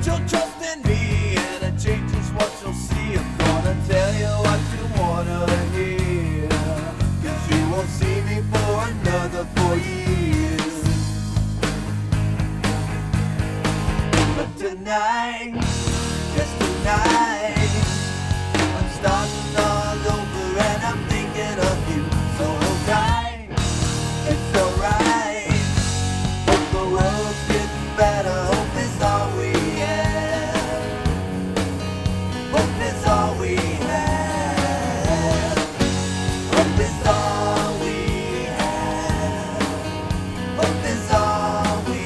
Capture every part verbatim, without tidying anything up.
Put your trust in me and it changes what you'll see. I'm gonna tell you what you wanna hear, 'cause you won't see me for another four years. But tonight, just tonight, I'm starting all over and I'm thinking of you. So hold tight, it's alright. Hope the world's getting better. Hope is all we have. Hope is all we have. Hope is all we have. Hope is all we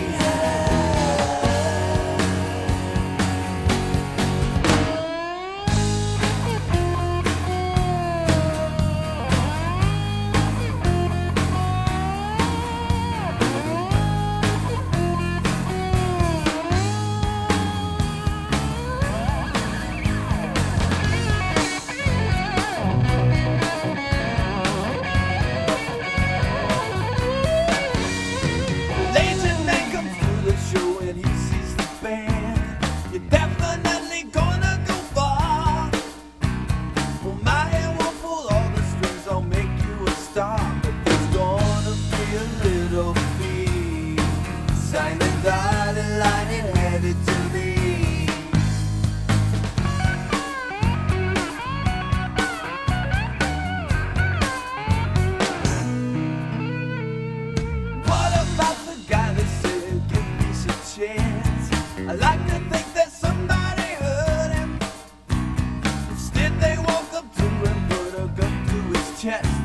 you're definitely gonna go far. Well, my hand won't pull all the strings, I'll make you a star. But there's gonna be a little fee. Sign the dotted line and hand it to me. What about the guy that said give peace a chance? I like to think that somebody hurt him. Instead they walk up to him, put a gun to his chest.